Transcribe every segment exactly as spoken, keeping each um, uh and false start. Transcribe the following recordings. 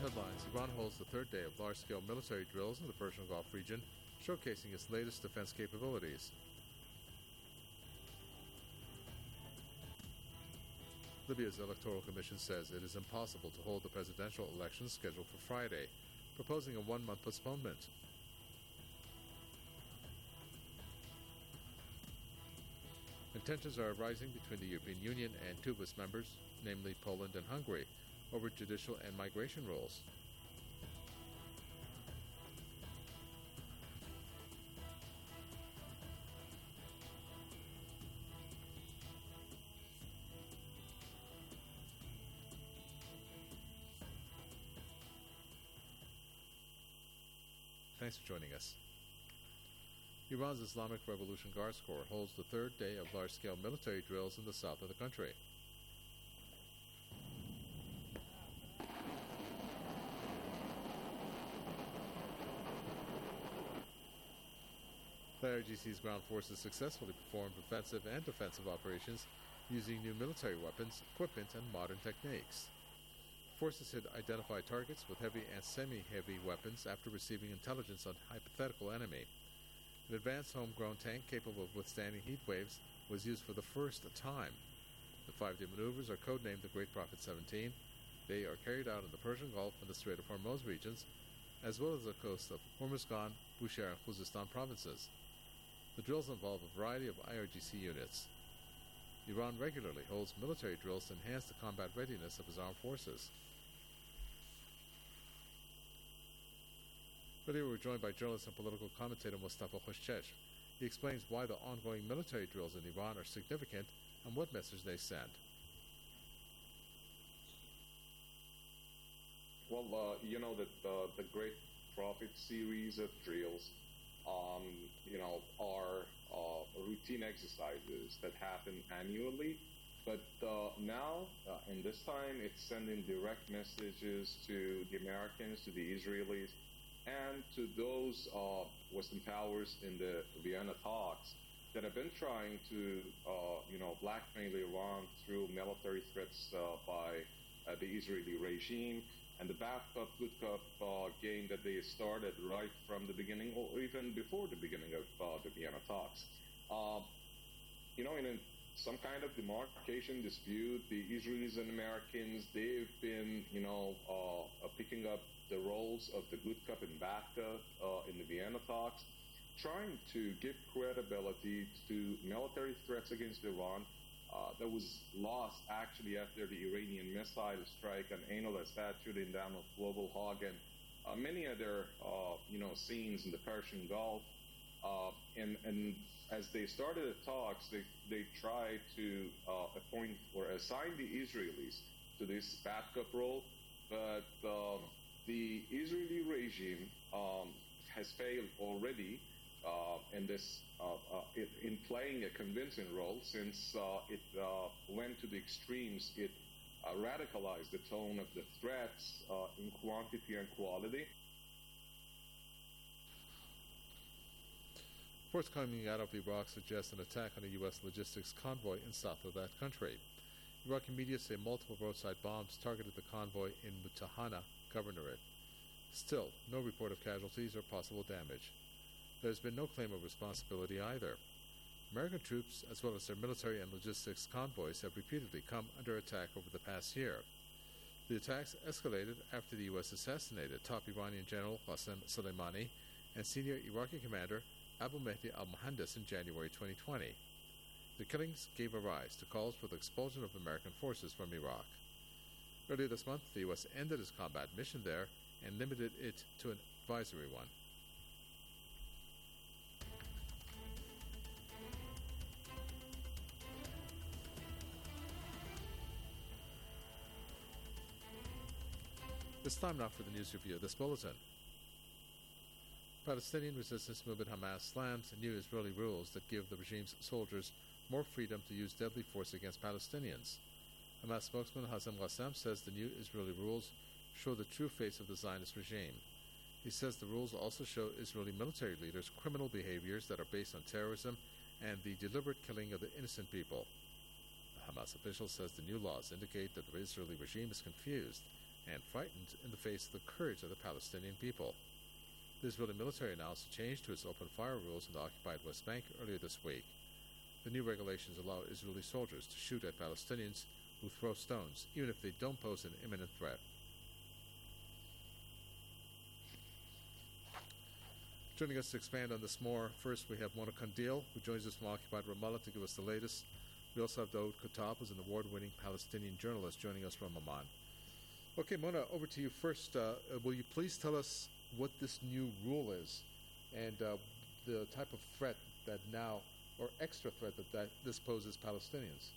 Headlines: Iran holds the third day of large-scale military drills in the Persian Gulf region, showcasing its latest defense capabilities. Libya's Electoral Commission says it is impossible to hold the presidential elections scheduled for Friday, proposing a one-month postponement. And tensions are rising between the European Union and two of its members, namely Poland and Hungary, over judicial and migration rules. Thanks for joining us. Iran's Islamic Revolution Guards Corps holds the third day of large-scale military drills in the south of the country. The I R G C's ground forces successfully performed offensive and defensive operations using new military weapons, equipment, and modern techniques. Forces had identified targets with heavy and semi-heavy weapons after receiving intelligence on hypothetical enemy. An advanced homegrown tank capable of withstanding heat waves was used for the first time. The five-day maneuvers are codenamed the Great Prophet seventeen. They are carried out in the Persian Gulf and the Strait of Hormuz regions, as well as the coast of Hormuzgan, Bushehr, and Khuzestan provinces. The drills involve a variety of I R G C units. Iran regularly holds military drills to enhance the combat readiness of its armed forces. Earlier we were joined by journalist and political commentator Mustafa Khoshcheshm. He explains why the ongoing military drills in Iran are significant and what message they send. Well, uh, you know that uh, the Great Prophet series of drills, um, you know, are uh, routine exercises that happen annually. But uh, now, uh, in this time, it's sending direct messages to the Americans, to the Israelis, and to those uh, Western powers in the Vienna talks that have been trying to, uh, you know, blackmail Iran through military threats uh, by uh, the Israeli regime and the bad cop, good cop uh, game that they started right from the beginning, or even before the beginning of uh, the Vienna talks. Uh, you know, in a, some kind of demarcation dispute, the Israelis and Americans, they've been, you know, uh, uh, picking up the roles of the good cop and bad cop uh, in the Vienna talks, trying to give credibility to military threats against Iran uh, that was lost actually after the Iranian missile strike on Ain al-Assad, shooting down of Global Hawk and uh, many other, uh, you know, scenes in the Persian Gulf. Uh, and, and as they started the talks, they, they tried to uh, appoint or assign the Israelis to this bad cop role, but uh, the Israeli regime um, has failed already uh, in this uh, uh, in playing a convincing role, since uh, it uh, went to the extremes. It uh, radicalized the tone of the threats uh, in quantity and quality. Reports coming out of Iraq suggest an attack on a U S logistics convoy in south of that country. Iraqi media say multiple roadside bombs targeted the convoy in Mutahana Governorate. Still, no report of casualties or possible damage. There has been no claim of responsibility either. American troops, as well as their military and logistics convoys, have repeatedly come under attack over the past year. The attacks escalated after the U S assassinated top Iranian General Qasem Soleimani and senior Iraqi commander Abu Mahdi al-Muhandis in January twenty twenty. The killings gave a rise to calls for the expulsion of American forces from Iraq. Earlier this month, the U S ended its combat mission there and limited it to an advisory one. It's time now for the news review of this bulletin. Palestinian resistance movement Hamas slams new Israeli rules that give the regime's soldiers more freedom to use deadly force against Palestinians. Hamas spokesman Hazem Qassam says the new Israeli rules show the true face of the Zionist regime. He says the rules also show Israeli military leaders' criminal behaviors that are based on terrorism and the deliberate killing of the innocent people. The Hamas official says the new laws indicate that the Israeli regime is confused and frightened in the face of the courage of the Palestinian people. The Israeli military announced a change to its open fire rules in the occupied West Bank earlier this week. The new regulations allow Israeli soldiers to shoot at Palestinians who throw stones, even if they don't pose an imminent threat. Joining us to expand on this more, first we have Mona Kandil, who joins us from occupied Ramallah to give us the latest. We also have Daoud Khattab, who's an award-winning Palestinian journalist, joining us from Amman. Okay, Mona, over to you first. Uh, will you please tell us what this new rule is and uh, the type of threat that now, or extra threat that, that this poses Palestinians?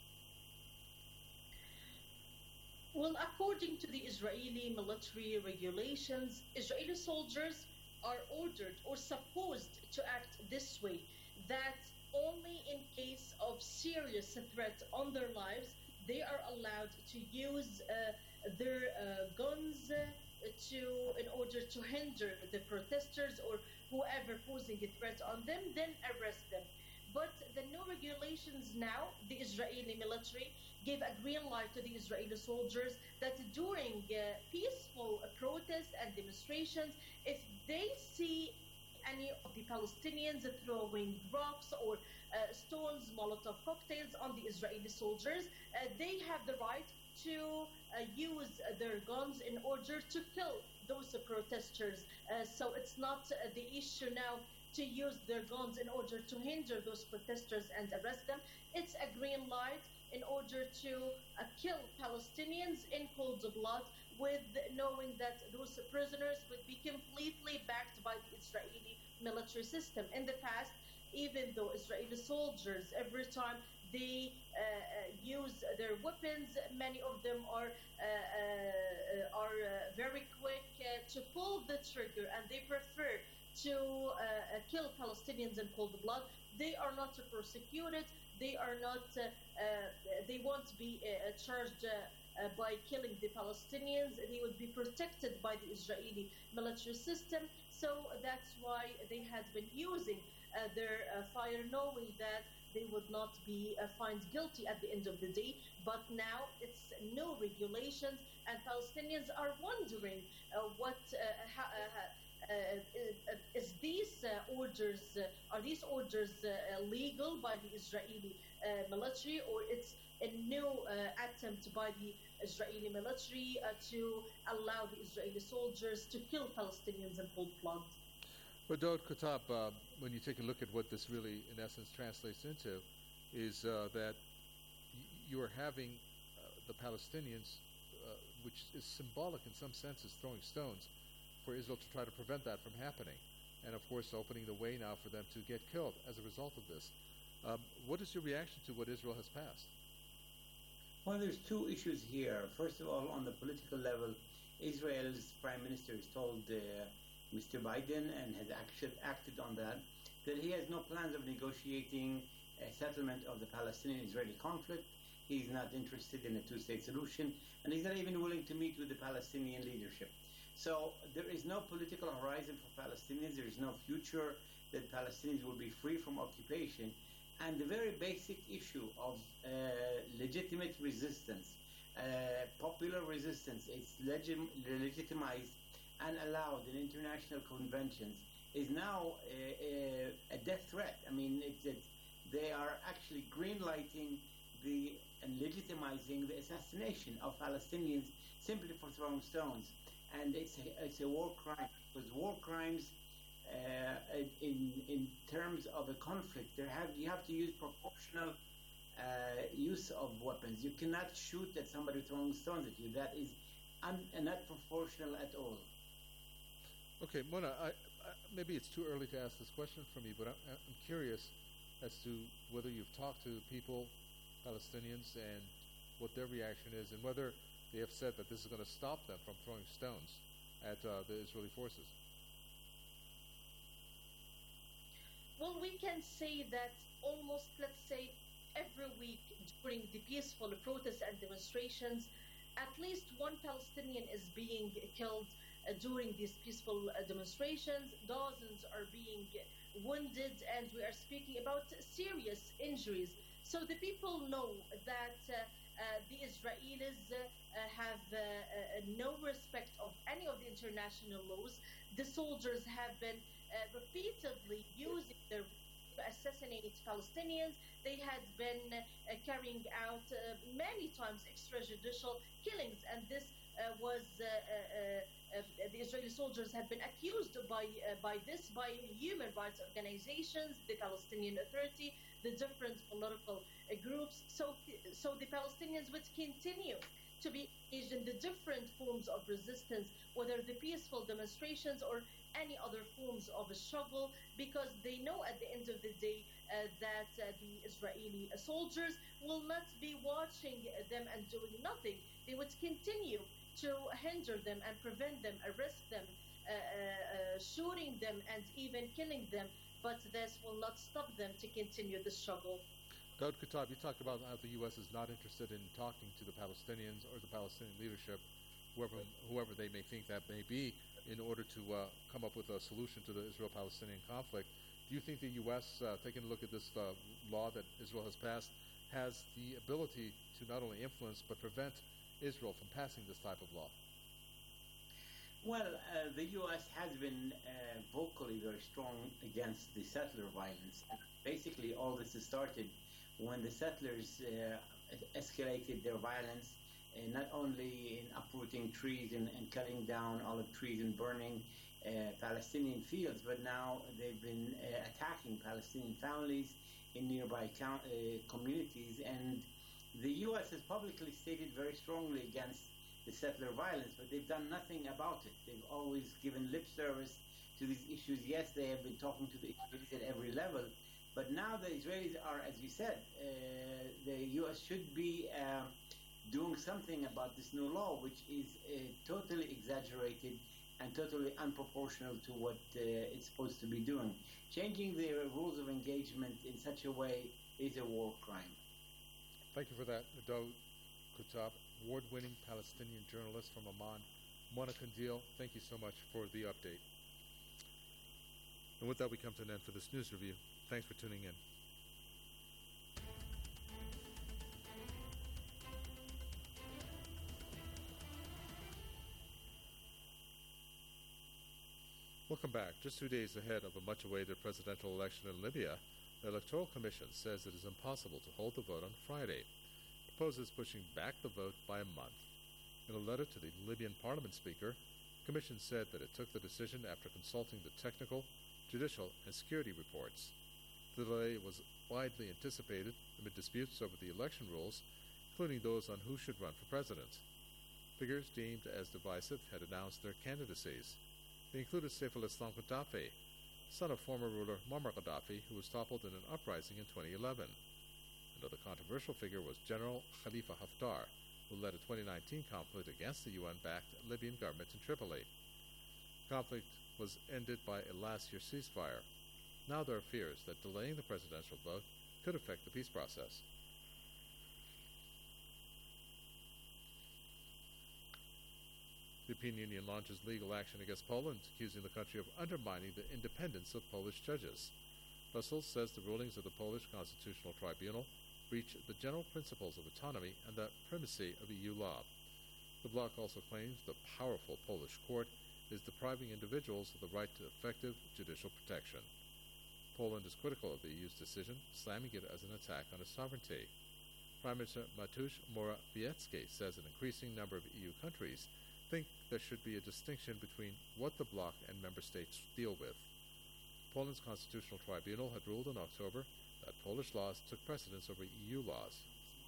Well, according to the Israeli military regulations, Israeli soldiers are ordered or supposed to act this way, that only in case of serious threat on their lives, they are allowed to use uh, their uh, guns uh, to, in order to hinder the protesters or whoever posing a threat on them, then arrest them. But the new regulations now, the Israeli military gave a green light to the Israeli soldiers that during uh, peaceful protests and demonstrations, if they see any of the Palestinians throwing rocks or uh, stones, Molotov cocktails on the Israeli soldiers, uh, they have the right to uh, use their guns in order to kill those uh, protesters. Uh, so it's not uh, the issue now to use their guns in order to hinder those protesters and arrest them. It's a green light in order to uh, kill Palestinians in cold blood, with knowing that those prisoners would be completely backed by the Israeli military system. In the past, even though Israeli soldiers, every time they uh, uh, use their weapons, many of them are uh, uh, are uh, very quick uh, to pull the trigger, and they prefer to uh, uh, kill Palestinians in cold blood. They are not persecuted. They are not. Uh, uh, they won't be uh, charged uh, uh, by killing the Palestinians. They would be protected by the Israeli military system. So that's why they had been using uh, their uh, fire, knowing that they would not be uh, found guilty at the end of the day. But now it's no regulations, and Palestinians are wondering uh, what. Uh, ha- uh, Uh, uh, is these uh, orders uh, are these orders uh, legal by the Israeli uh, military, or it's a new uh, attempt by the Israeli military uh, to allow the Israeli soldiers to kill Palestinians in cold blood? Well, Daoud Khattab, uh, when you take a look at what this really, in essence, translates into, is uh, that y- you are having uh, the Palestinians, uh, which is symbolic in some senses, throwing stones, for Israel to try to prevent that from happening, and of course opening the way now for them to get killed as a result of this. Um, what is your reaction to what Israel has passed? Well, there's two issues here. First of all, on the political level, Israel's prime minister has told uh, Mister Biden, and has actually acted on that, that he has no plans of negotiating a settlement of the Palestinian-Israeli conflict. He's not interested in a two-state solution, and he's not even willing to meet with the Palestinian leadership. So there is no political horizon for Palestinians. There is no future that Palestinians will be free from occupation. And the very basic issue of uh, legitimate resistance, uh, popular resistance, it's legim- legitimized and allowed in international conventions, is now a, a, a death threat. I mean, it's, it's, they are actually green-lighting the and legitimizing the assassination of Palestinians simply for throwing stones. And it's a, it's a war crime, because war crimes, uh, in in terms of a conflict, there have you have to use proportional uh, use of weapons. You cannot shoot at somebody throwing stones at you. That is un, not proportional at all. Okay, Mona, I, I, maybe it's too early to ask this question from you, but I, I'm curious as to whether you've talked to people, Palestinians, and what their reaction is, and whether they have said that this is going to stop them from throwing stones at uh, the Israeli forces. Well, we can say that almost, let's say, every week during the peaceful protests and demonstrations, at least one Palestinian is being killed uh, during these peaceful uh, demonstrations. Dozens are being wounded, and we are speaking about serious injuries. So the people know that uh, Uh, the Israelis uh, uh, have uh, uh, no respect of any of the international laws. The soldiers have been uh, repeatedly using their to assassinate Palestinians. They had been uh, carrying out uh, many times extrajudicial killings, and this uh, was uh, uh, uh, the Israeli soldiers have been accused by uh, by this by human rights organizations, the Palestinian Authority, the different political uh, groups. So, so the Palestinians would continue to be engaged in the different forms of resistance, whether the peaceful demonstrations or any other forms of a struggle, because they know at the end of the day uh, that uh, the Israeli soldiers will not be watching them and doing nothing. They would continue to hinder them and prevent them, arrest them, uh, uh, uh, shooting them, and even killing them. But this will not stop them to continue the struggle. Daud Kuttab, you talked about how the U S is not interested in talking to the Palestinians or the Palestinian leadership, whoever, whoever they may think that may be, in order to uh, come up with a solution to the Israel-Palestinian conflict. Do you think the U S, uh, taking a look at this uh, law that Israel has passed, has the ability to not only influence but prevent Israel from passing this type of law? Well, uh, the U S has been uh, vocally very strong against the settler violence. Basically, all this started when the settlers uh, escalated their violence, uh, not only in uprooting trees and, and cutting down olive trees and burning uh, Palestinian fields, but now they've been uh, attacking Palestinian families in nearby count, uh, communities. And the U S has publicly stated very strongly against the settler violence, but they've done nothing about it. They've always given lip service to these issues. Yes, they have been talking to the Israelis at every level, but now the Israelis are, as you said, uh, the U S should be uh, doing something about this new law, which is uh, totally exaggerated and totally unproportional to what uh, it's supposed to be doing. Changing the rules of engagement in such a way is a war crime. Thank you for that, Daud Kuttab, award-winning Palestinian journalist from Amman. Mona Kandil, thank you so much for the update. And with that, we come to an end for this news review. Thanks for tuning in. Welcome back. Just two days ahead of a much-awaited presidential election in Libya, the Electoral Commission says it is impossible to hold the vote on Friday. It proposes pushing back the vote by a month. In a letter to the Libyan Parliament Speaker, the Commission said that it took the decision after consulting the technical, judicial, and security reports. The delay was widely anticipated amid disputes over the election rules, including those on who should run for president. Figures deemed as divisive had announced their candidacies. They included Saif al-Islam Gaddafi, son of former ruler Muammar Gaddafi, who was toppled in an uprising in twenty eleven. Another controversial figure was General Khalifa Haftar, who led a twenty nineteen conflict against the U N-backed Libyan government in Tripoli. The conflict was ended by a last-year ceasefire. Now there are fears that delaying the presidential vote could affect the peace process. The European Union launches legal action against Poland, accusing the country of undermining the independence of Polish judges. Brussels says the rulings of the Polish Constitutional Tribunal breach the general principles of autonomy and the primacy of E U law. The bloc also claims the powerful Polish court is depriving individuals of the right to effective judicial protection. Poland is critical of the E U's decision, slamming it as an attack on its sovereignty. Prime Minister Mateusz Morawiecki says an increasing number of E U countries think there should be a distinction between what the bloc and member states deal with. Poland's Constitutional Tribunal had ruled in October that Polish laws took precedence over E U laws.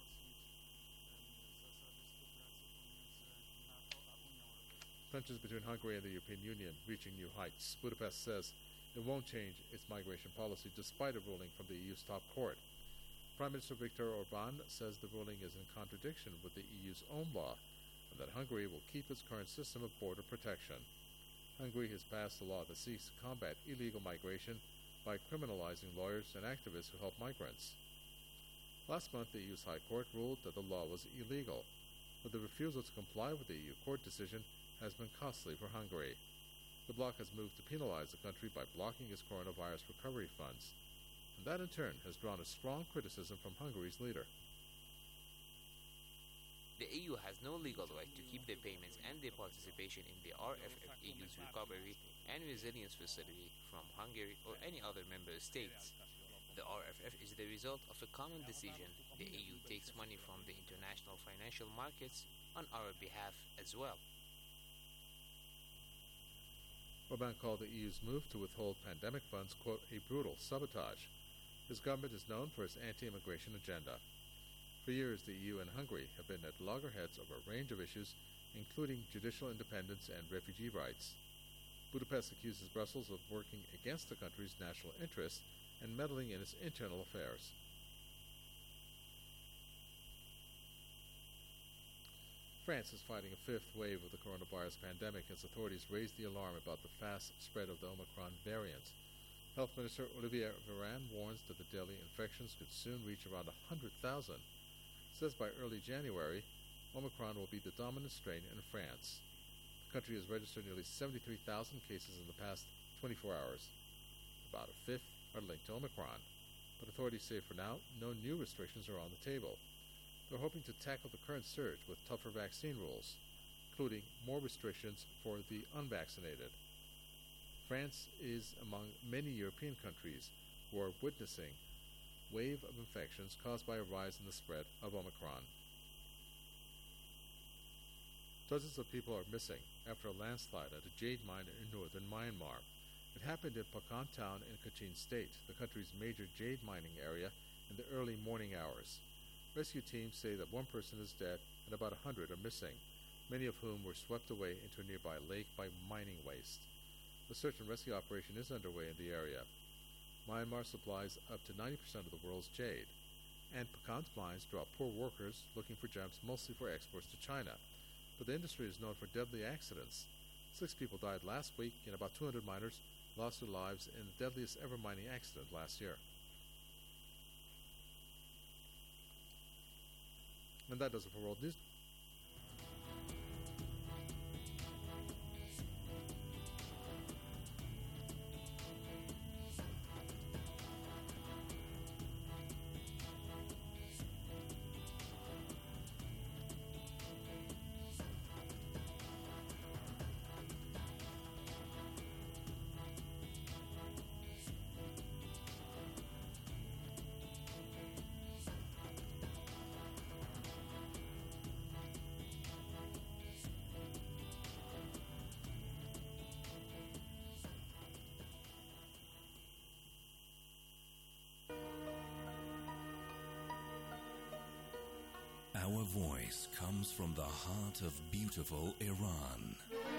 Tensions between Hungary and the European Union reaching new heights. Budapest says it won't change its migration policy despite a ruling from the E U's top court. Prime Minister Viktor Orban says the ruling is in contradiction with the E U's own law, and that Hungary will keep its current system of border protection. Hungary has passed a law that seeks to combat illegal migration by criminalizing lawyers and activists who help migrants. Last month, the E U's High Court ruled that the law was illegal, but the refusal to comply with the E U court decision has been costly for Hungary. The bloc has moved to penalize the country by blocking its coronavirus recovery funds, and that in turn has drawn a strong criticism from Hungary's leader. The E U has no legal right to keep their payments and their participation in the R F F E U's Recovery and Resilience Facility from Hungary or any other member states. The R F F is the result of a common decision. The E U takes money from the international financial markets on our behalf as well. Orbán called the E U's move to withhold pandemic funds, quote, a brutal sabotage. His government is known for its anti-immigration agenda. For years, the E U and Hungary have been at loggerheads over a range of issues, including judicial independence and refugee rights. Budapest accuses Brussels of working against the country's national interests and meddling in its internal affairs. France is fighting a fifth wave of the coronavirus pandemic as authorities raise the alarm about the fast spread of the Omicron variant. Health Minister Olivier Véran warns that the daily infections could soon reach around one hundred thousand. Says by early January, Omicron will be the dominant strain in France. The country has registered nearly seventy-three thousand cases in the past twenty-four hours. About a fifth are linked to Omicron, but authorities say for now no new restrictions are on the table. They're hoping to tackle the current surge with tougher vaccine rules, including more restrictions for the unvaccinated. France is among many European countries who are witnessing wave of infections caused by a rise in the spread of Omicron. Dozens of people are missing after a landslide at a jade mine in northern Myanmar. It happened in Pakan town in Kachin State, the country's major jade mining area, in the early morning hours. Rescue teams say that one person is dead and about a hundred are missing, many of whom were swept away into a nearby lake by mining waste. A search and rescue operation is underway in the area. Myanmar supplies up to ninety percent of the world's jade, and Pakan's mines draw poor workers looking for gems mostly for exports to China. But the industry is known for deadly accidents. Six people died last week, and about two hundred miners lost their lives in the deadliest ever mining accident last year. And that does it for World News. Our voice comes from the heart of beautiful Iran.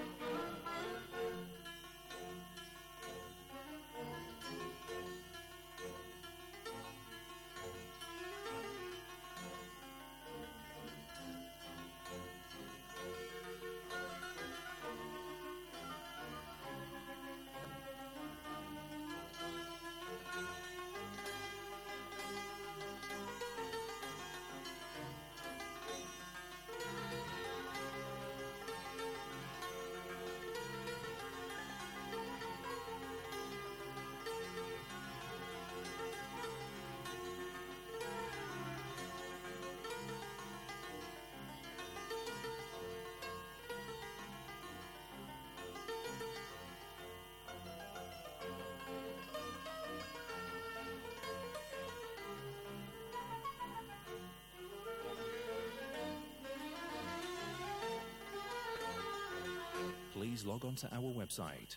Please log on to our website,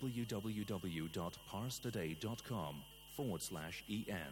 www.parstoday.com forward slash EN.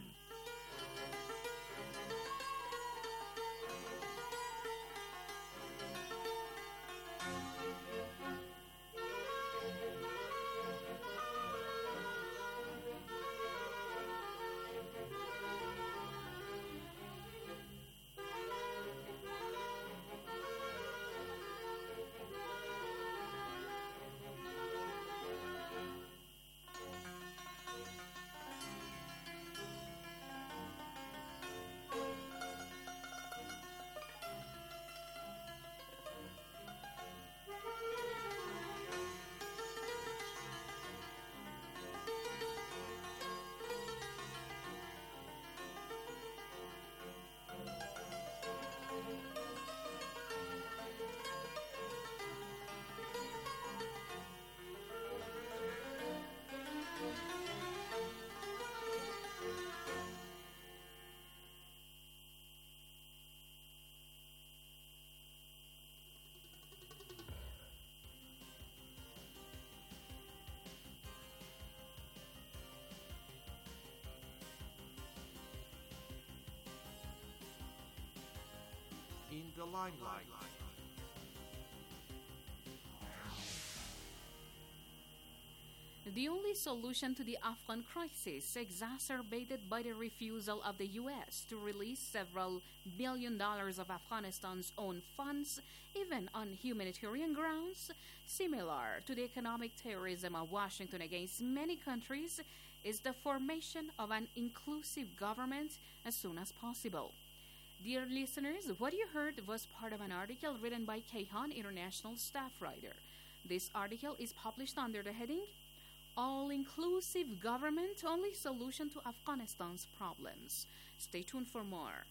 the limelight. The only solution to the Afghan crisis, exacerbated by the refusal of the U S to release several billion dollars of Afghanistan's own funds, even on humanitarian grounds, similar to the economic terrorism of Washington against many countries, is the formation of an inclusive government as soon as possible. Dear listeners, what you heard was part of an article written by Kayhan International staff writer. This article is published under the heading All-Inclusive Government, Only Solution to Afghanistan's Problems. Stay tuned for more.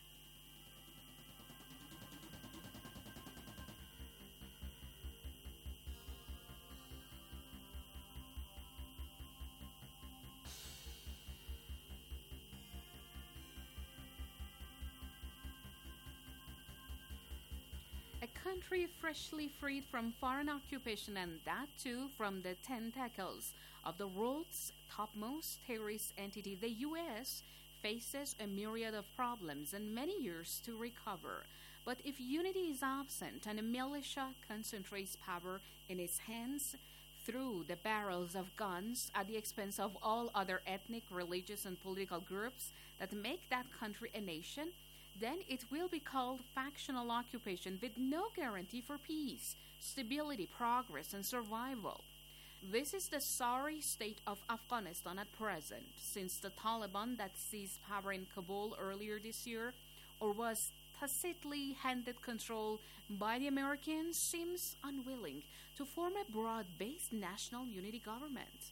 A country freshly freed from foreign occupation, and that too from the tentacles of the world's topmost terrorist entity, the U S, faces a myriad of problems and many years to recover. But if unity is absent and a militia concentrates power in its hands through the barrels of guns at the expense of all other ethnic, religious, and political groups that make that country a nation, then it will be called factional occupation with no guarantee for peace, stability, progress, and survival. This is the sorry state of Afghanistan at present, since the Taliban that seized power in Kabul earlier this year, or was tacitly handed control by the Americans, seems unwilling to form a broad-based national unity government.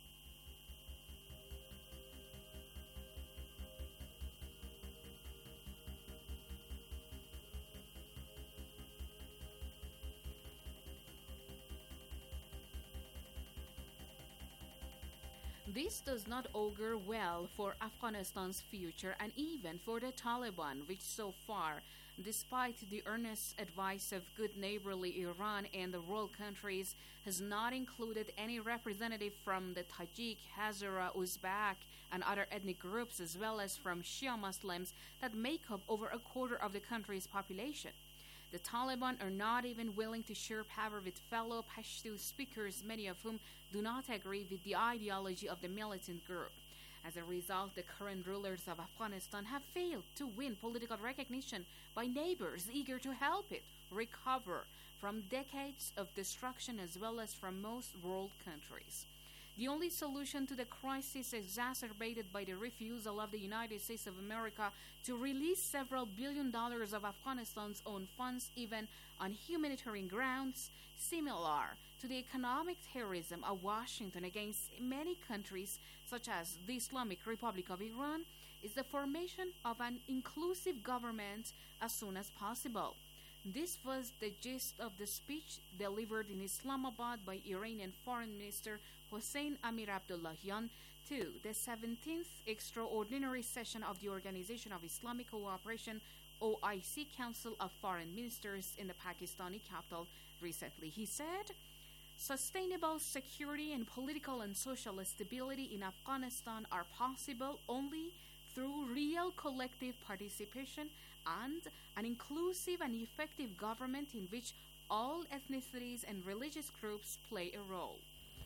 This does not augur well for Afghanistan's future and even for the Taliban, which so far, despite the earnest advice of good neighborly Iran and the world countries, has not included any representative from the Tajik, Hazara, Uzbek, and other ethnic groups, as well as from Shia Muslims that make up over a quarter of the country's population. The Taliban are not even willing to share power with fellow Pashto speakers, many of whom do not agree with the ideology of the militant group. As a result, the current rulers of Afghanistan have failed to win political recognition by neighbors eager to help it recover from decades of destruction, as well as from most world countries. The only solution to the crisis, exacerbated by the refusal of the United States of America to release several billion dollars of Afghanistan's own funds, even on humanitarian grounds, similar to the economic terrorism of Washington against many countries, such as the Islamic Republic of Iran, is the formation of an inclusive government as soon as possible. This was the gist of the speech delivered in Islamabad by Iranian Foreign Minister Hossein Amir Abdullahian to the seventeenth Extraordinary Session of the Organization of Islamic Cooperation O I C Council of Foreign Ministers in the Pakistani capital recently. He said, "Sustainable security and political and social stability in Afghanistan are possible only through real collective participation and an inclusive and effective government in which all ethnicities and religious groups play a role."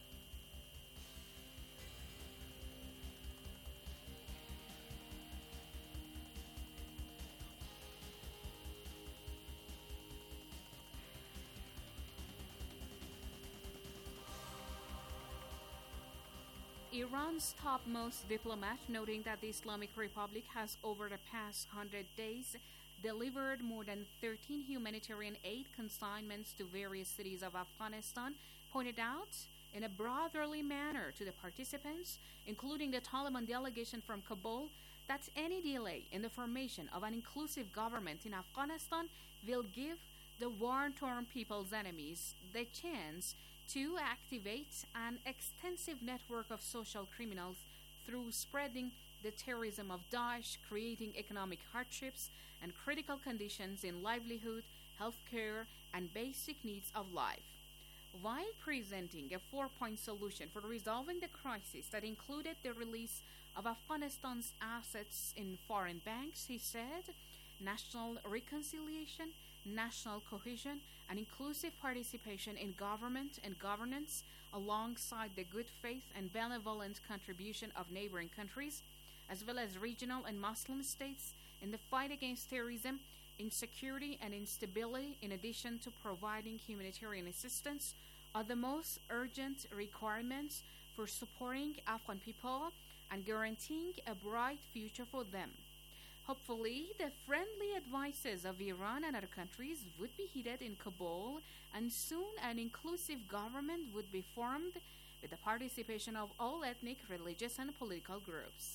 Iran's topmost diplomat, noting that the Islamic Republic has over the past hundred days delivered more than thirteen humanitarian aid consignments to various cities of Afghanistan, pointed out in a brotherly manner to the participants, including the Taliban delegation from Kabul, that any delay in the formation of an inclusive government in Afghanistan will give the war-torn people's enemies the chance to activate an extensive network of social criminals through spreading the terrorism of Daesh, creating economic hardships and critical conditions in livelihood, healthcare, and basic needs of life. While presenting a four-point solution for resolving the crisis that included the release of Afghanistan's assets in foreign banks, he said, national reconciliation, national cohesion, and inclusive participation in government and governance, alongside the good faith and benevolent contribution of neighboring countries, as well as regional and Muslim states, in the fight against terrorism, insecurity, and instability, in addition to providing humanitarian assistance, are the most urgent requirements for supporting Afghan people and guaranteeing a bright future for them. Hopefully, the friendly advices of Iran and other countries would be heeded in Kabul, and soon an inclusive government would be formed with the participation of all ethnic, religious, and political groups.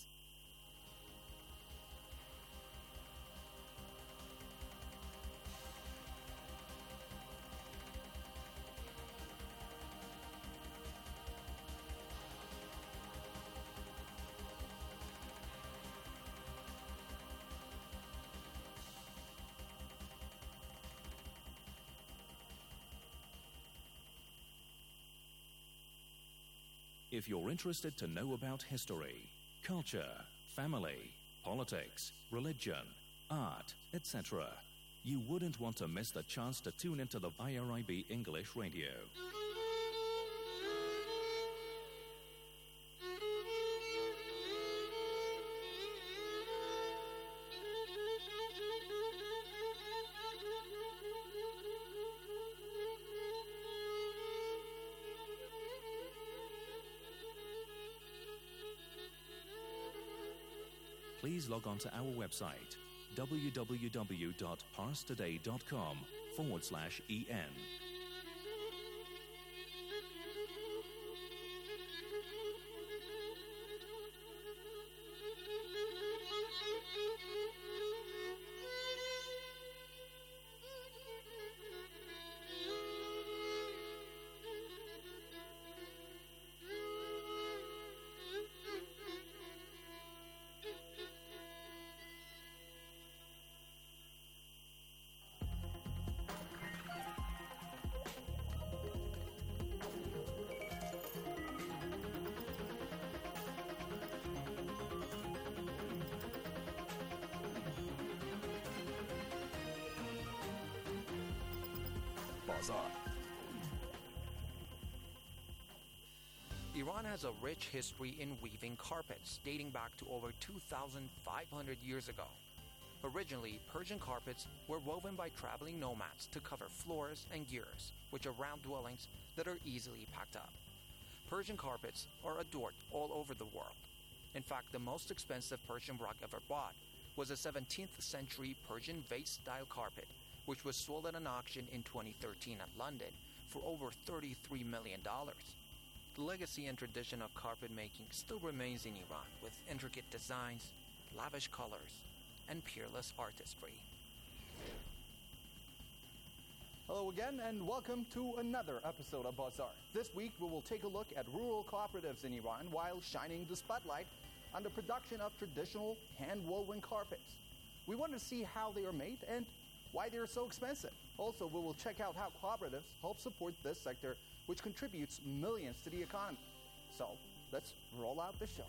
If you're interested to know about history, culture, family, politics, religion, art, et cetera, you wouldn't want to miss the chance to tune into the I R I B English Radio. Please log on to our website, www.parstoday.com forward slash EN. Iran has a rich history in weaving carpets, dating back to over two thousand five hundred years ago. Originally, Persian carpets were woven by traveling nomads to cover floors and gears, which are round dwellings that are easily packed up. Persian carpets are adored all over the world. In fact, the most expensive Persian rug ever bought was a seventeenth century Persian vase-style carpet, which was sold at an auction in twenty thirteen at London for over thirty-three million dollars. The legacy and tradition of carpet making still remains in Iran, with intricate designs, lavish colors, and peerless artistry. Hello again, and welcome to another episode of Bazaar. This week, we will take a look at rural cooperatives in Iran while shining the spotlight on the production of traditional hand-woven carpets. We want to see how they are made and why they are so expensive. Also, we will check out how cooperatives help support this sector, which contributes millions to the economy. So, let's roll out the show.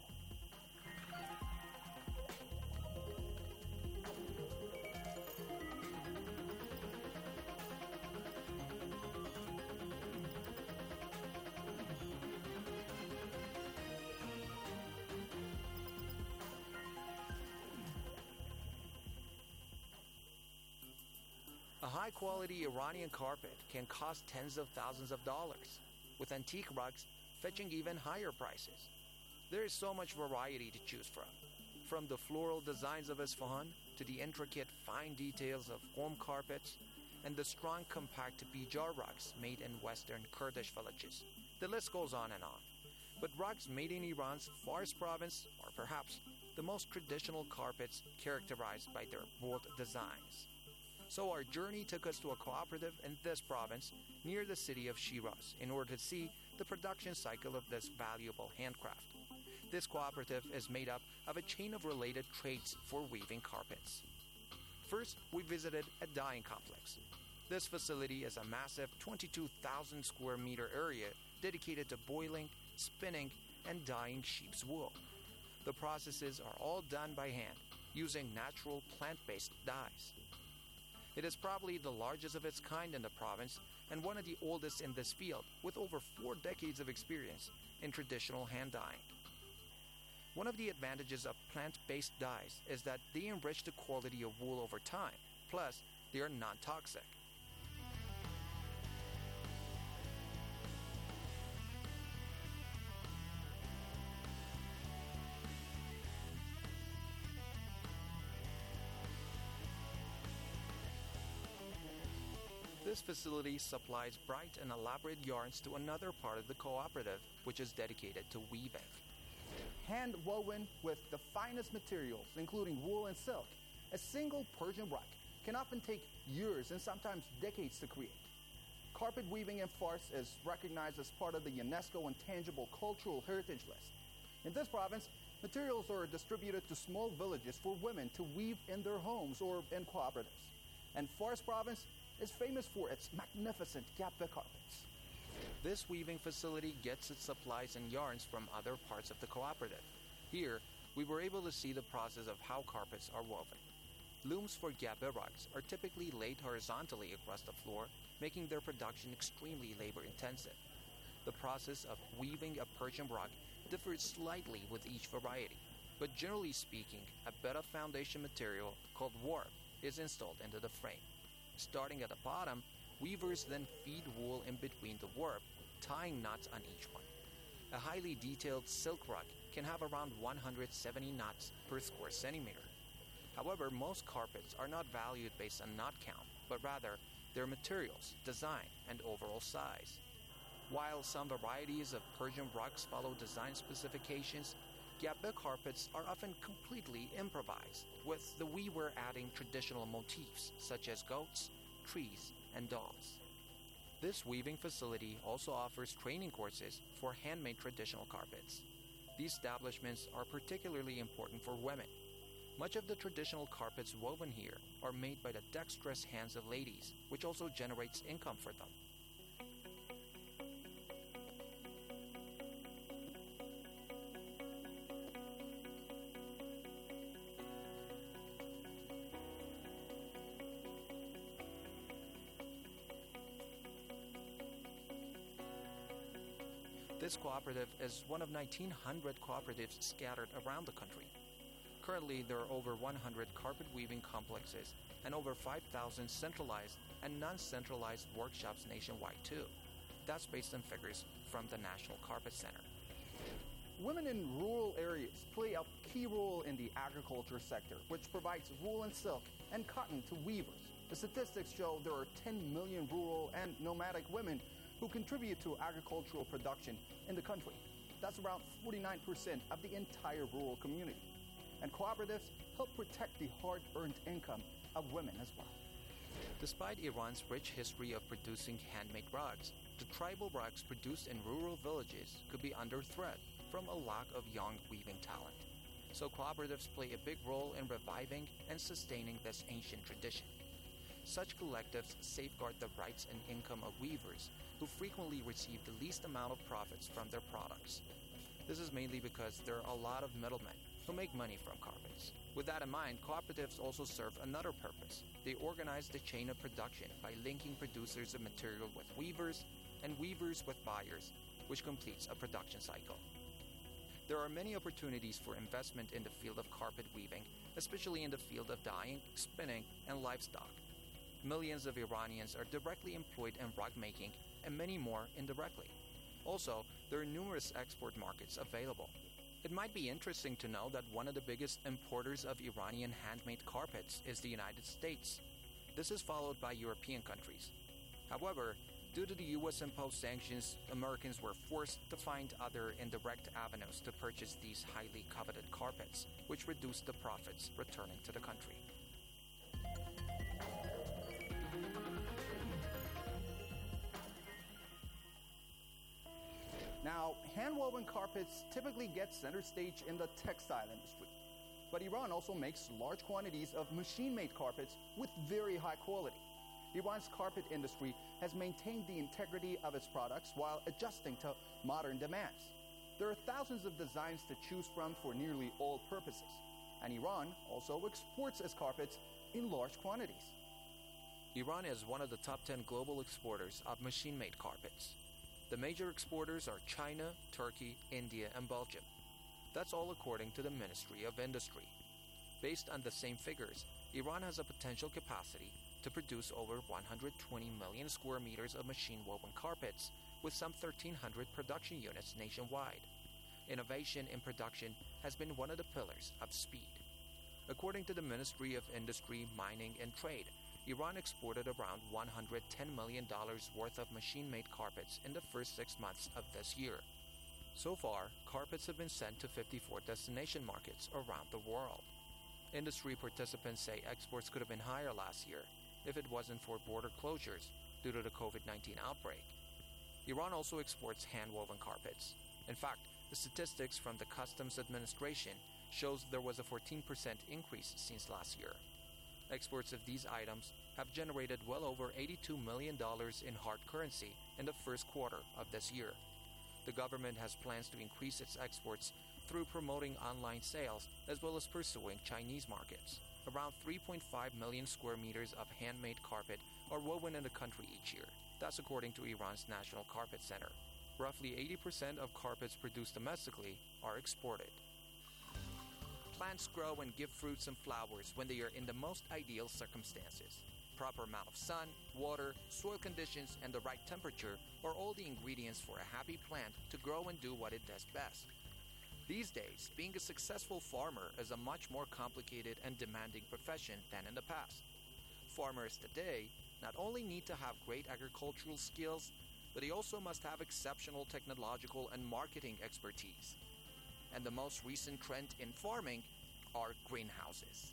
A high-quality Iranian carpet can cost tens of thousands of dollars, with antique rugs fetching even higher prices. There is so much variety to choose from, from the floral designs of Isfahan to the intricate fine details of home carpets and the strong compact Bijar rugs made in western Kurdish villages. The list goes on and on. But rugs made in Iran's Fars province are perhaps the most traditional carpets, characterized by their bold designs. So our journey took us to a cooperative in this province near the city of Shiraz in order to see the production cycle of this valuable handcraft. This cooperative is made up of a chain of related trades for weaving carpets. First, we visited a dyeing complex. This facility is a massive twenty-two thousand square meter area dedicated to boiling, spinning, and dyeing sheep's wool. The processes are all done by hand, using natural plant-based dyes. It is probably the largest of its kind in the province and one of the oldest in this field, with over four decades of experience in traditional hand dyeing. One of the advantages of plant-based dyes is that they enrich the quality of wool over time, plus they are non-toxic. This facility supplies bright and elaborate yarns to another part of the cooperative, which is dedicated to weaving. Hand woven with the finest materials, including wool and silk, a single Persian rug can often take years and sometimes decades to create. Carpet weaving in Fars is recognized as part of the UNESCO Intangible Cultural Heritage List. In this province, materials are distributed to small villages for women to weave in their homes or in cooperatives. And Fars province is famous for its magnificent gabe carpets. This weaving facility gets its supplies and yarns from other parts of the cooperative. Here, we were able to see the process of how carpets are woven. Looms for gabe rugs are typically laid horizontally across the floor, making their production extremely labor-intensive. The process of weaving a Persian rug differs slightly with each variety, but generally speaking, a bed of foundation material called warp is installed into the frame. Starting at the bottom, weavers then feed wool in between the warp, tying knots on each one. A highly detailed silk rug can have around one hundred seventy knots per square centimeter. However, most carpets are not valued based on knot count, but rather their materials, design, and overall size. While some varieties of Persian rugs follow design specifications, gabe carpets are often completely improvised, with the weaver adding traditional motifs such as goats, trees, and dolls. This weaving facility also offers training courses for handmade traditional carpets. These establishments are particularly important for women. Much of the traditional carpets woven here are made by the dexterous hands of ladies, which also generates income for them. This cooperative is one of nineteen hundred cooperatives scattered around the country. Currently, there are over one hundred carpet weaving complexes and over five thousand centralized and non-centralized workshops nationwide too. That's based on figures from the National Carpet Center. Women in rural areas play a key role in the agriculture sector, which provides wool and silk and cotton to weavers. The statistics show there are ten million rural and nomadic women who contribute to agricultural production in the country. That's around forty-nine percent of the entire rural community. And cooperatives help protect the hard-earned income of women as well. Despite Iran's rich history of producing handmade rugs, the tribal rugs produced in rural villages could be under threat from a lack of young weaving talent. So cooperatives play a big role in reviving and sustaining this ancient tradition. Such collectives safeguard the rights and income of weavers, who frequently receive the least amount of profits from their products. This is mainly because there are a lot of middlemen who make money from carpets. With that in mind, cooperatives also serve another purpose. They organize the chain of production by linking producers of material with weavers and weavers with buyers, which completes a production cycle. There are many opportunities for investment in the field of carpet weaving, especially in the field of dyeing, spinning, and livestock. Millions of Iranians are directly employed in rug making, and many more indirectly. Also, there are numerous export markets available. It might be interesting to know that one of the biggest importers of Iranian handmade carpets is the United States. This is followed by European countries. However, due to the U S imposed sanctions, Americans were forced to find other indirect avenues to purchase these highly coveted carpets, which reduced the profits returning to the country. Now, hand-woven carpets typically get center stage in the textile industry. But Iran also makes large quantities of machine-made carpets with very high quality. Iran's carpet industry has maintained the integrity of its products while adjusting to modern demands. There are thousands of designs to choose from for nearly all purposes. and Iran also exports its carpets in large quantities. Iran is one of the top ten global exporters of machine-made carpets. The major exporters are China, Turkey, India, and Belgium. That's all according to the Ministry of Industry. Based on the same figures, Iran has a potential capacity to produce over one hundred twenty million square meters of machine-woven carpets with some thirteen hundred production units nationwide. Innovation in production has been one of the pillars of speed. According to the Ministry of Industry, Mining, and Trade, Iran exported around one hundred ten million dollars worth of machine-made carpets in the first six months of this year. So far, carpets have been sent to fifty-four destination markets around the world. Industry participants say exports could have been higher last year if it wasn't for border closures due to the COVID nineteen outbreak. Iran also exports hand-woven carpets. In fact, the statistics from the Customs Administration shows there was a fourteen percent increase since last year. Exports of these items have generated well over eighty-two million dollars in hard currency in the first quarter of this year. The government has plans to increase its exports through promoting online sales as well as pursuing Chinese markets. Around three point five million square meters of handmade carpet are woven in the country each year. That's according to Iran's National Carpet Center. Roughly eighty percent of carpets produced domestically are exported. Plants grow and give fruits and flowers when they are in the most ideal circumstances. Proper amount of sun, water, soil conditions, and the right temperature are all the ingredients for a happy plant to grow and do what it does best. These days, being a successful farmer is a much more complicated and demanding profession than in the past. Farmers today not only need to have great agricultural skills, but they also must have exceptional technological and marketing expertise. And the most recent trend in farming are greenhouses.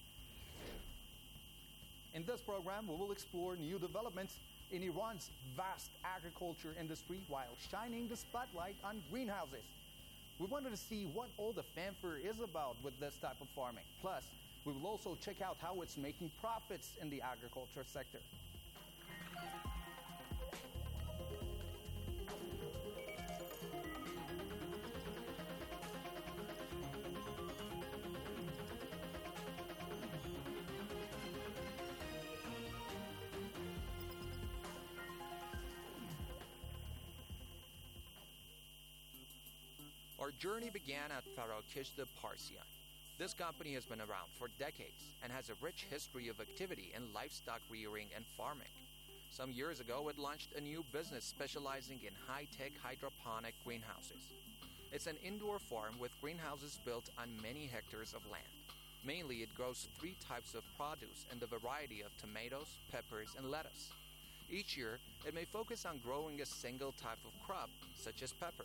In this program, we will explore new developments in Iran's vast agriculture industry while shining the spotlight on greenhouses. We wanted to see what all the fanfare is about with this type of farming. Plus, we will also check out how it's making profits in the agriculture sector. Our journey began at Farakishta Parsian. This company has been around for decades and has a rich history of activity in livestock rearing and farming. Some years ago, it launched a new business specializing in high-tech hydroponic greenhouses. It's an indoor farm with greenhouses built on many hectares of land. Mainly, it grows three types of produce and a variety of tomatoes, peppers, and lettuce. Each year, it may focus on growing a single type of crop, such as peppers.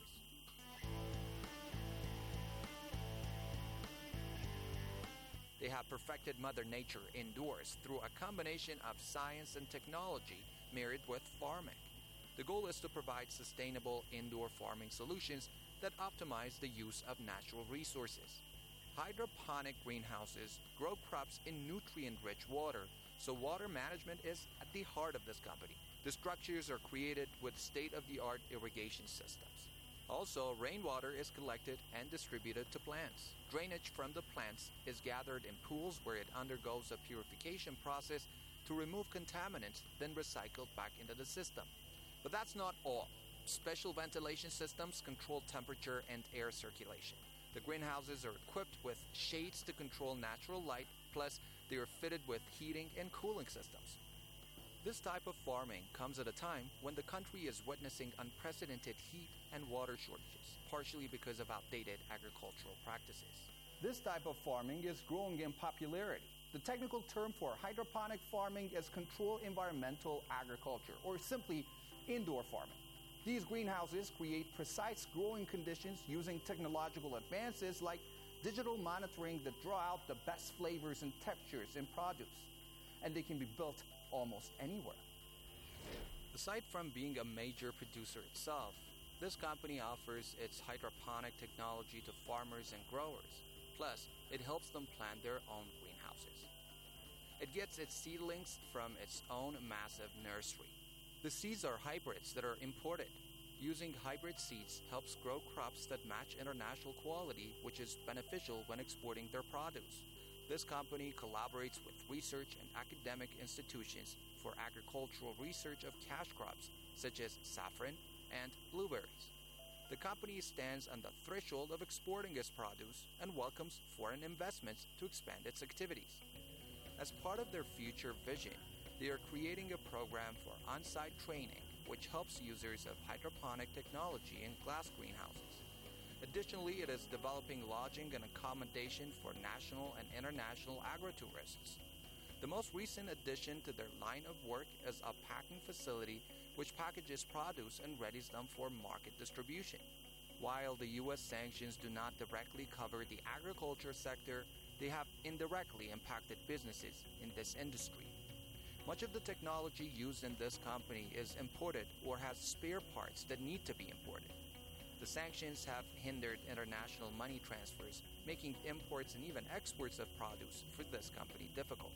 They have perfected Mother Nature indoors through a combination of science and technology married with farming. The goal is to provide sustainable indoor farming solutions that optimize the use of natural resources. Hydroponic greenhouses grow crops in nutrient-rich water, so water management is at the heart of this company. The structures are created with state-of-the-art irrigation systems. Also, rainwater is collected and distributed to plants. Drainage from the plants is gathered in pools where it undergoes a purification process to remove contaminants, then recycled back into the system. But that's not all. Special ventilation systems control temperature and air circulation. The greenhouses are equipped with shades to control natural light, plus they are fitted with heating and cooling systems. This type of farming comes at a time when the country is witnessing unprecedented heat and water shortages, partially because of outdated agricultural practices. This type of farming is growing in popularity. The technical term for hydroponic farming is controlled environmental agriculture, or simply indoor farming. These greenhouses create precise growing conditions using technological advances like digital monitoring that draw out the best flavors and textures in produce. And they can be built almost anywhere. Aside from being a major producer itself, this company offers its hydroponic technology to farmers and growers. Plus, it helps them plant their own greenhouses. It gets its seedlings from its own massive nursery. The seeds are hybrids that are imported. Using hybrid seeds helps grow crops that match international quality, which is beneficial when exporting their produce. This company collaborates with research and academic institutions for agricultural research of cash crops such as saffron and blueberries. The company stands on the threshold of exporting its produce and welcomes foreign investments to expand its activities. As part of their future vision, they are creating a program for on-site training which helps users of hydroponic technology in glass greenhouses. Additionally, it is developing lodging and accommodation for national and international agrotourists. The most recent addition to their line of work is a packing facility which packages produce and readies them for market distribution. While the U S sanctions do not directly cover the agriculture sector, they have indirectly impacted businesses in this industry. Much of the technology used in this company is imported or has spare parts that need to be imported. The sanctions have hindered international money transfers, making imports and even exports of produce for this company difficult.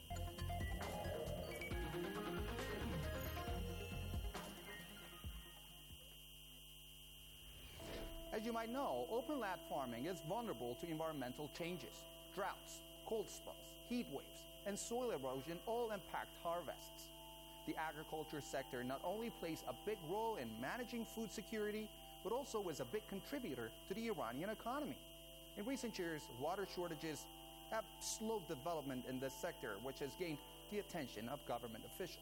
As you might know, open land farming is vulnerable to environmental changes. Droughts, cold spells, heat waves, and soil erosion all impact harvests. The agriculture sector not only plays a big role in managing food security, but also is a big contributor to the Iranian economy. In recent years, water shortages have slowed development in this sector, which has gained the attention of government officials.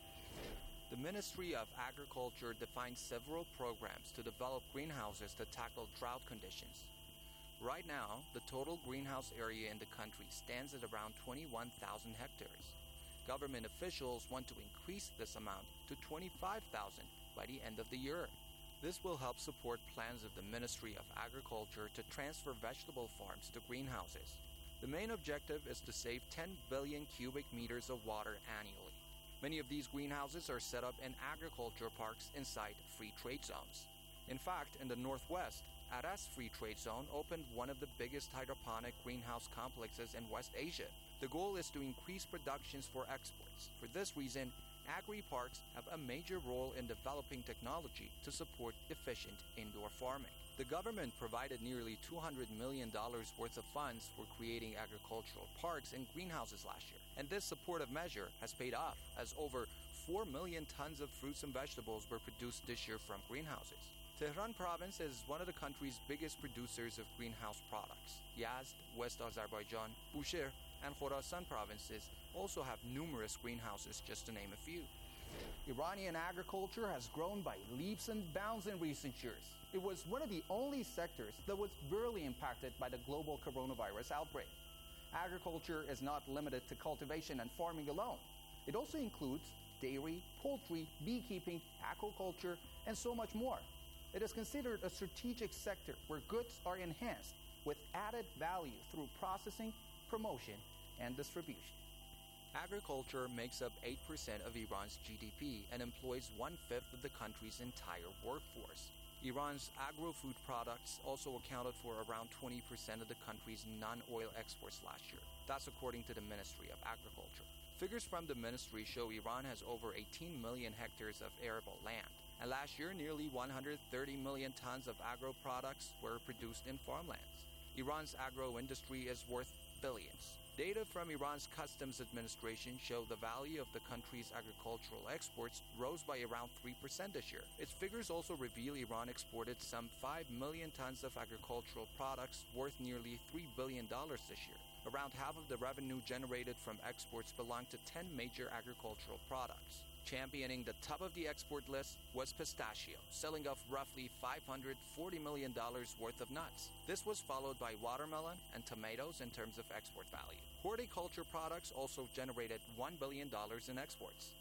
The Ministry of Agriculture defines several programs to develop greenhouses to tackle drought conditions. Right now, the total greenhouse area in the country stands at around twenty-one thousand hectares. Government officials want to increase this amount to twenty-five thousand by the end of the year. This will help support plans of the Ministry of Agriculture to transfer vegetable farms to greenhouses. The main objective is to save ten billion cubic meters of water annually. Many of these greenhouses are set up in agriculture parks inside free trade zones. In fact, in the Northwest, Aras Free Trade Zone opened one of the biggest hydroponic greenhouse complexes in West Asia. The goal is to increase productions for exports. For this reason, agri-parks have a major role in developing technology to support efficient indoor farming. The government provided nearly two hundred million dollars worth of funds for creating agricultural parks and greenhouses last year. And this supportive measure has paid off, as over four million tons of fruits and vegetables were produced this year from greenhouses. Tehran province is one of the country's biggest producers of greenhouse products. Yazd, West Azerbaijan, Bushehr, and Khorasan provinces also have numerous greenhouses, just to name a few. Iranian agriculture has grown by leaps and bounds in recent years. It was one of the only sectors that was barely impacted by the global coronavirus outbreak. Agriculture is not limited to cultivation and farming alone. It also includes dairy, poultry, beekeeping, aquaculture, and so much more. It is considered a strategic sector where goods are enhanced with added value through processing, promotion, and distribution. Agriculture makes up eight percent of Iran's G D P and employs one-fifth of the country's entire workforce. Iran's agro-food products also accounted for around twenty percent of the country's non-oil exports last year. That's according to the Ministry of Agriculture. Figures from the ministry show Iran has over eighteen million hectares of arable land. And last year, nearly one hundred thirty million tons of agro products were produced in farmlands. Iran's agro industry is worth billions. Data from Iran's Customs Administration show the value of the country's agricultural exports rose by around three percent this year. Its figures also reveal Iran exported some five million tons of agricultural products worth nearly three billion dollars this year. Around half of the revenue generated from exports belonged to ten major agricultural products. Championing the top of the export list was pistachio, selling off roughly five hundred forty million dollars worth of nuts. This was followed by watermelon and tomatoes in terms of export value. Horticulture products also generated one billion dollars in exports.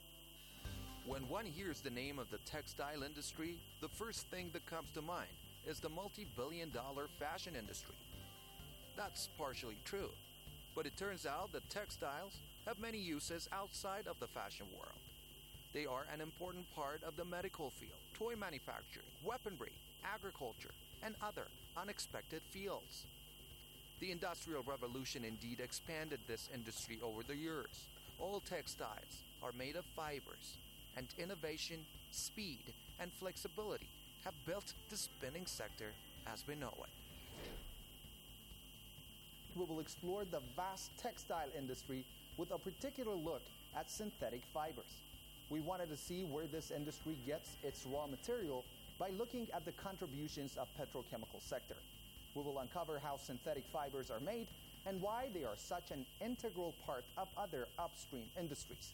When one hears the name of the textile industry, the first thing that comes to mind is the multi-billion dollar fashion industry. That's partially true, but it turns out that textiles have many uses outside of the fashion world. They are an important part of the medical field, toy manufacturing, weaponry, agriculture, and other unexpected fields. The Industrial Revolution indeed expanded this industry over the years. All textiles are made of fibers, and innovation, speed, and flexibility have built the spinning sector as we know it. We will explore the vast textile industry with a particular look at synthetic fibers. We wanted to see where this industry gets its raw material by looking at the contributions of petrochemical sector. We will uncover how synthetic fibers are made and why they are such an integral part of other upstream industries.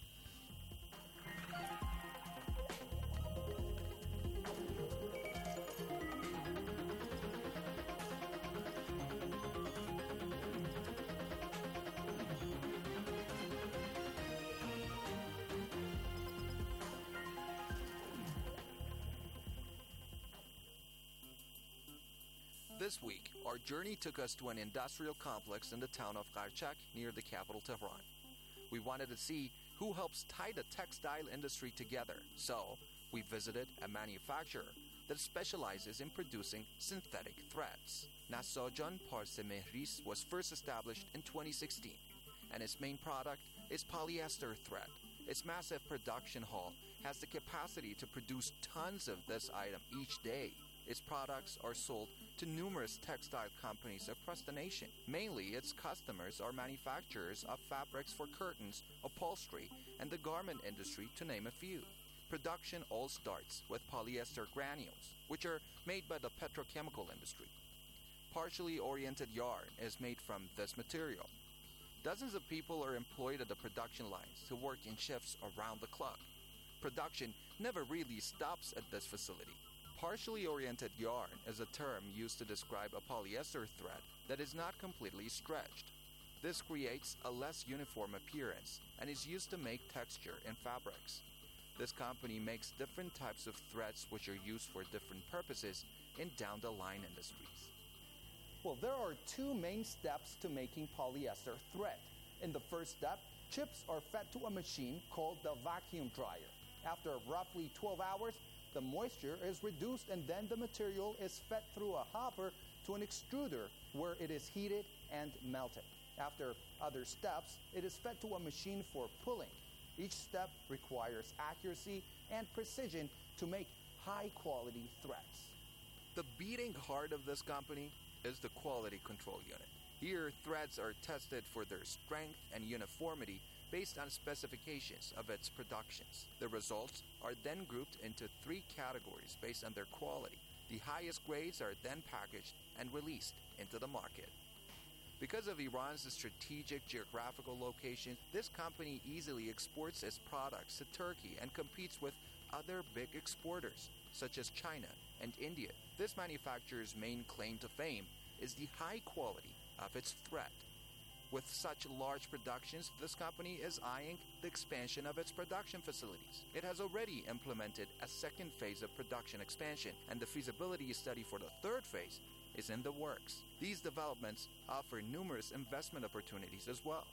This week, our journey took us to an industrial complex in the town of Karchak near the capital Tehran. We wanted to see who helps tie the textile industry together, so we visited a manufacturer that specializes in producing synthetic threads. Nasojan Parsemehris was first established in twenty sixteen, and its main product is polyester thread. Its massive production hall has the capacity to produce tons of this item each day. Its products are sold to numerous textile companies across the nation. Mainly, its customers are manufacturers of fabrics for curtains, upholstery, and the garment industry, to name a few. Production all starts with polyester granules, which are made by the petrochemical industry. Partially oriented yarn is made from this material. Dozens of people are employed at the production lines to work in shifts around the clock. Production never really stops at this facility. Partially oriented yarn is a term used to describe a polyester thread that is not completely stretched. This creates a less uniform appearance and is used to make texture in fabrics. This company makes different types of threads which are used for different purposes in down-the-line industries. Well, there are two main steps to making polyester thread. In the first step, chips are fed to a machine called the vacuum dryer. After roughly twelve hours, the moisture is reduced and then the material is fed through a hopper to an extruder where it is heated and melted. After other steps, it is fed to a machine for pulling. Each step requires accuracy and precision to make high-quality threads. The beating heart of this company is the quality control unit. Here, threads are tested for their strength and uniformity based on specifications of its productions. The results are then grouped into three categories based on their quality. The highest grades are then packaged and released into the market. Because of Iran's strategic geographical location, this company easily exports its products to Turkey and competes with other big exporters, such as China and India. This manufacturer's main claim to fame is the high quality of its thread. With such large productions, this company is eyeing the expansion of its production facilities. It has already implemented a second phase of production expansion, and the feasibility study for the third phase is in the works. These developments offer numerous investment opportunities as well.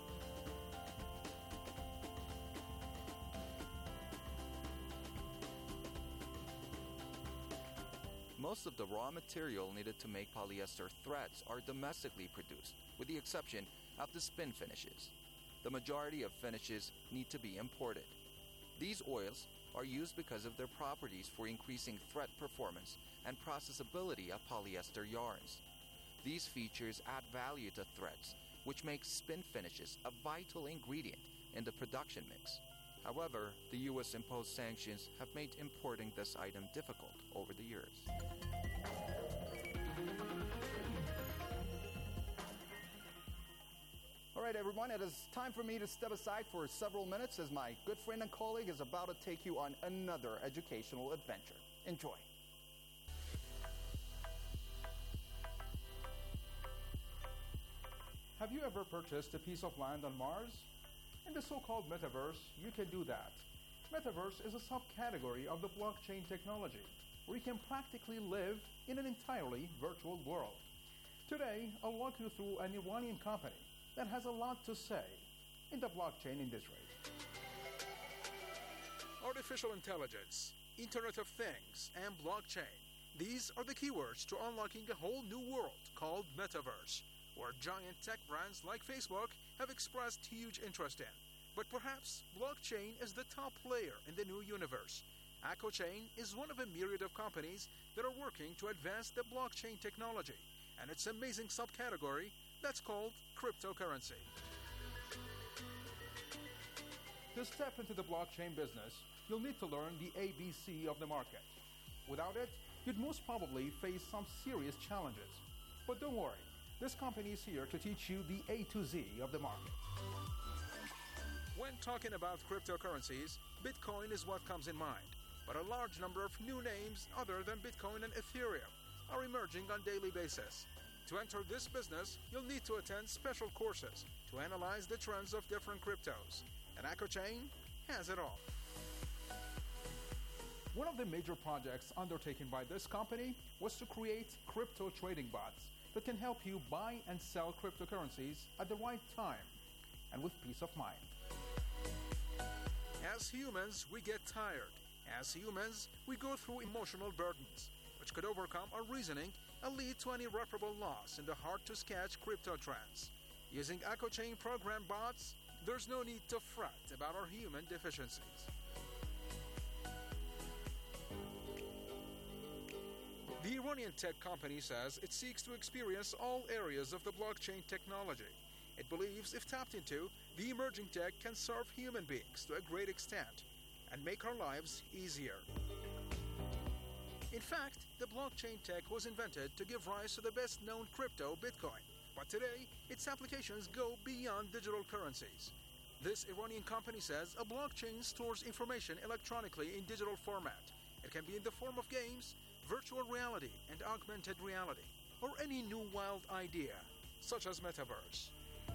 Most of the raw material needed to make polyester threads are domestically produced, with the exception of the spin finishes. The majority of finishes need to be imported. These oils are used because of their properties for increasing thread performance and processability of polyester yarns. These features add value to threads, which makes spin finishes a vital ingredient in the production mix. However, the U S imposed sanctions have made importing this item difficult over the years. All right, everyone, it is time for me to step aside for several minutes as my good friend and colleague is about to take you on another educational adventure. Enjoy. Have you ever purchased a piece of land on Mars? In the so-called metaverse, you can do that. Metaverse is a subcategory of the blockchain technology, where you can practically live in an entirely virtual world. Today, I'll walk you through an Iranian company that has a lot to say in the blockchain industry. Artificial intelligence, Internet of Things, and blockchain. These are the keywords to unlocking a whole new world called Metaverse, where giant tech brands like Facebook have expressed huge interest in. But perhaps blockchain is the top player in the new universe. AcoChain is one of a myriad of companies that are working to advance the blockchain technology and its amazing subcategory that's called cryptocurrency. To step into the blockchain business, you'll need to learn the A B C of the market. Without it, you'd most probably face some serious challenges. But don't worry, this company is here to teach you the A to Z of the market. When talking about cryptocurrencies, Bitcoin is what comes in mind. But a large number of new names other than Bitcoin and Ethereum are emerging on a daily basis. To enter this business, you'll need to attend special courses to analyze the trends of different cryptos. And AcoChain has it all. One of the major projects undertaken by this company was to create crypto trading bots that can help you buy and sell cryptocurrencies at the right time and with peace of mind. As humans, we get tired. As humans, we go through emotional burdens, which could overcome our reasoning and lead to an irreparable loss in the hard-to-sketch crypto trends. Using AcoChain program bots, there's no need to fret about our human deficiencies. The Iranian tech company says it seeks to experience all areas of the blockchain technology. It believes if tapped into, the emerging tech can serve human beings to a great extent and make our lives easier. In fact, the blockchain tech was invented to give rise to the best-known crypto, Bitcoin. But today, its applications go beyond digital currencies. This Iranian company says a blockchain stores information electronically in digital format. It can be in the form of games, virtual reality and augmented reality, or any new wild idea, such as metaverse.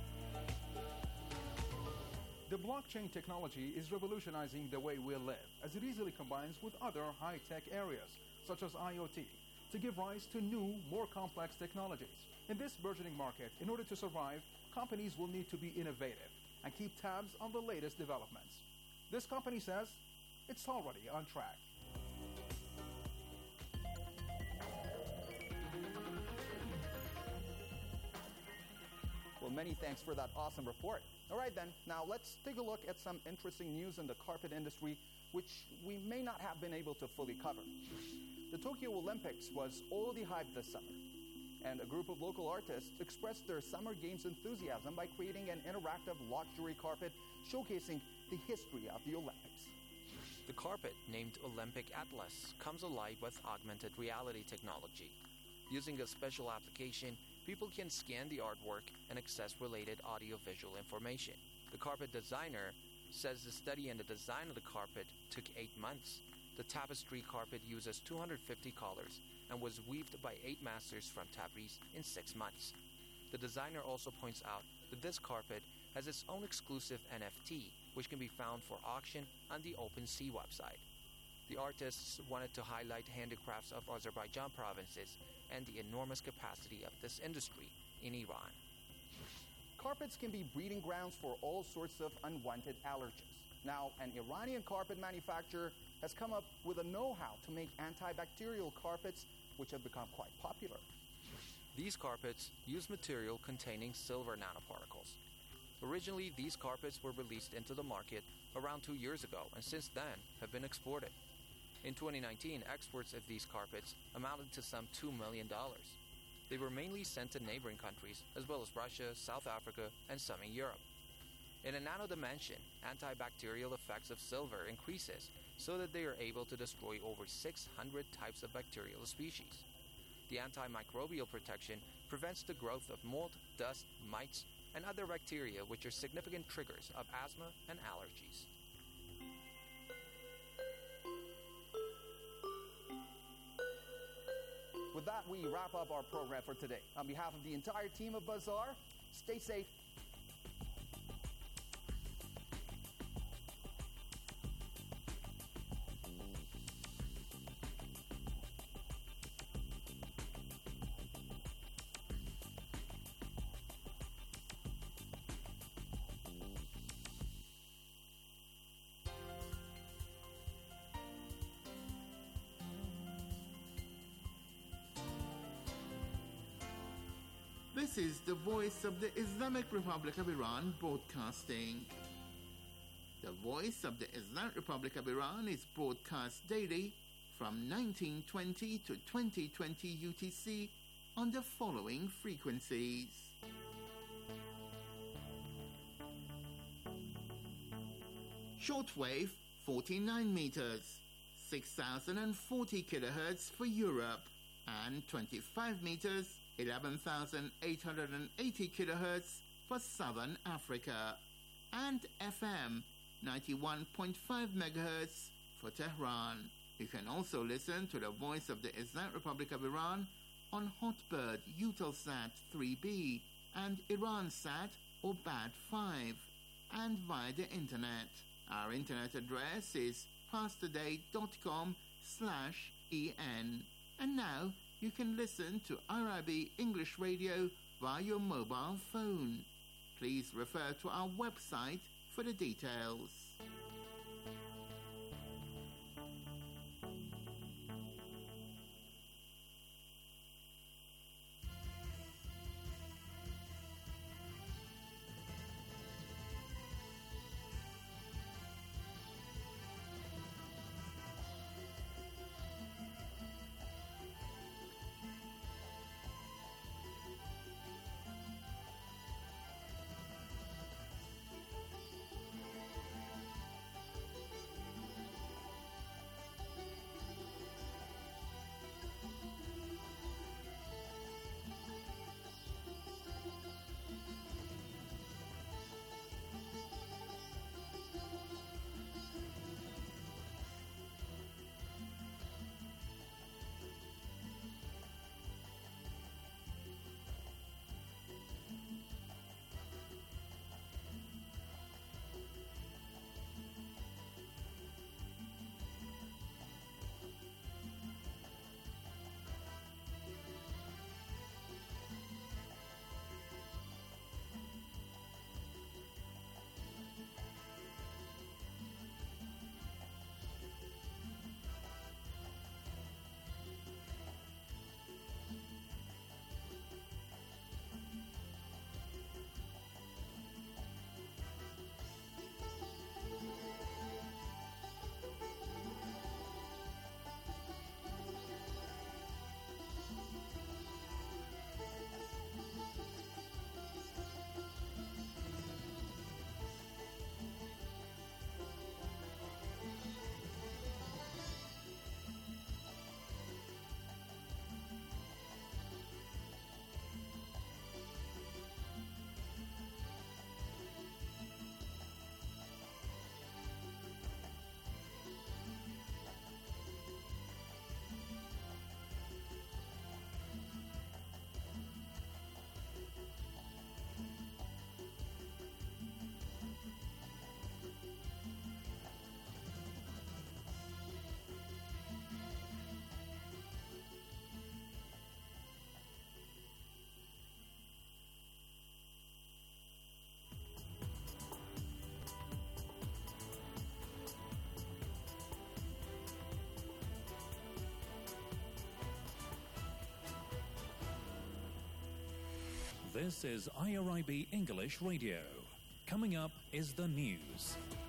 The blockchain technology is revolutionizing the way we live, as it easily combines with other high-tech areas, such as IoT, to give rise to new, more complex technologies. In this burgeoning market, in order to survive, companies will need to be innovative and keep tabs on the latest developments. This company says it's already on track. Well, many thanks for that awesome report. All right then, now let's take a look at some interesting news in the carpet industry which we may not have been able to fully cover. The Tokyo Olympics was all the hype this summer, and a group of local artists expressed their Summer Games enthusiasm by creating an interactive luxury carpet showcasing the history of the Olympics. The carpet, named Olympic Atlas, comes alive with augmented reality technology. Using a special application, people can scan the artwork and access related audio-visual information. The carpet designer says the study and the design of the carpet took eight months. The tapestry carpet uses two hundred fifty colors and was weaved by eight masters from Tabriz in six months. The designer also points out that this carpet has its own exclusive N F T, which can be found for auction on the OpenSea website. The artists wanted to highlight handicrafts of Azerbaijan provinces and the enormous capacity of this industry in Iran. Carpets can be breeding grounds for all sorts of unwanted allergens. Now, an Iranian carpet manufacturer has come up with a know-how to make antibacterial carpets, which have become quite popular. These carpets use material containing silver nanoparticles. Originally, these carpets were released into the market around two years ago, and since then have been exported. In twenty nineteen, exports of these carpets amounted to some two million dollars. They were mainly sent to neighboring countries, as well as Russia, South Africa, and some in Europe. In a nano dimension, antibacterial effects of silver increases so that they are able to destroy over six hundred types of bacterial species. The antimicrobial protection prevents the growth of mold, dust, mites, and other bacteria which are significant triggers of asthma and allergies. With that, we wrap up our program for today. On behalf of the entire team of Bazaar, stay safe. This is the voice of the Islamic Republic of Iran broadcasting. The Voice of the Islamic Republic of Iran is broadcast daily from nineteen twenty to twenty twenty U T C on the following frequencies. Shortwave forty-nine meters, six thousand forty kilohertz for Europe, and twenty-five meters, eleven thousand eight hundred eighty kilohertz for Southern Africa, and F M ninety-one point five megahertz for Tehran. You can also listen to the Voice of the Islamic Republic of Iran on Hotbird Eutelsat three B and Iransat or B A D five, and via the internet. Our internet address is pastoday.com slash en. And now you can listen to R I B English Radio via your mobile phone. Please refer to our website for the details. This is I R I B English Radio. Coming up is the news.